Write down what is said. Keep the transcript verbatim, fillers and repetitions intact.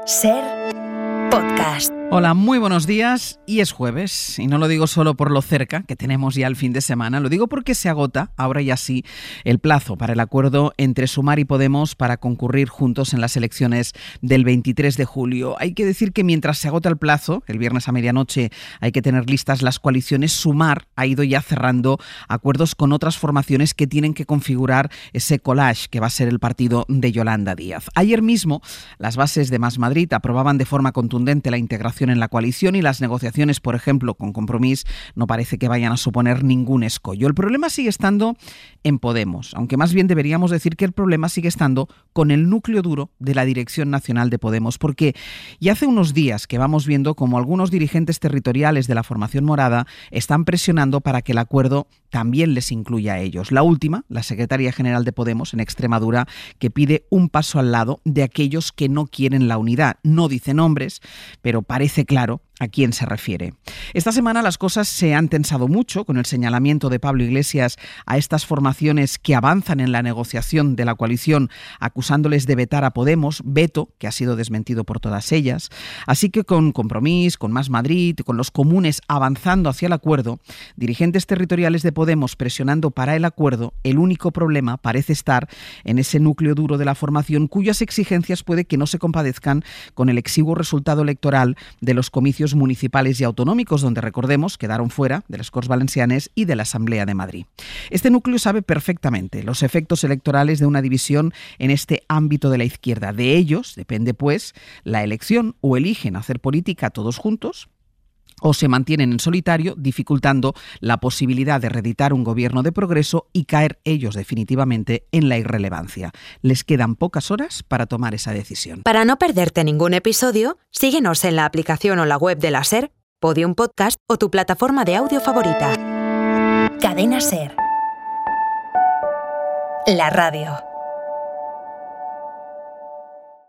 Ser Podcast. Hola, muy buenos días. Y es jueves, y no lo digo solo por lo cerca que tenemos ya el fin de semana, lo digo porque se agota, ahora ya sí, el plazo para el acuerdo entre Sumar y Podemos para concurrir juntos en las elecciones del veintitrés de julio. Hay que decir que mientras se agota el plazo, el viernes a medianoche hay que tener listas las coaliciones, Sumar ha ido ya cerrando acuerdos con otras formaciones que tienen que configurar ese collage que va a ser el partido de Yolanda Díaz. Ayer mismo, las bases de Más Madrid aprobaban de forma contundente la integración en la coalición y las negociaciones, por ejemplo, con Compromís, no parece que vayan a suponer ningún escollo. El problema sigue estando en Podemos, aunque más bien deberíamos decir que el problema sigue estando con el núcleo duro de la Dirección Nacional de Podemos, porque ya hace unos días que vamos viendo como algunos dirigentes territoriales de la formación morada están presionando para que el acuerdo también les incluya a ellos. La última, la secretaria general de Podemos en Extremadura, que pide un paso al lado de aquellos que no quieren la unidad. No dice nombres, pero parece claro a quién se refiere. Esta semana las cosas se han tensado mucho con el señalamiento de Pablo Iglesias a estas formaciones que avanzan en la negociación de la coalición, acusándoles de vetar a Podemos, veto que ha sido desmentido por todas ellas. Así que con Compromís, con Más Madrid, con los comunes avanzando hacia el acuerdo, dirigentes territoriales de Podemos presionando para el acuerdo, el único problema parece estar en ese núcleo duro de la formación cuyas exigencias puede que no se compadezcan con el exiguo resultado electoral de los comicios municipales y autonómicos, donde, recordemos, quedaron fuera de las Corts Valencianes y de la Asamblea de Madrid. Este núcleo sabe perfectamente los efectos electorales de una división en este ámbito de la izquierda. De ellos depende, pues, la elección: o eligen hacer política todos juntos, o se mantienen en solitario, dificultando la posibilidad de reeditar un gobierno de progreso y caer ellos definitivamente en la irrelevancia. Les quedan pocas horas para tomar esa decisión. Para no perderte ningún episodio, síguenos en la aplicación o la web de la SER, Podium Podcast o tu plataforma de audio favorita. Cadena SER. La radio.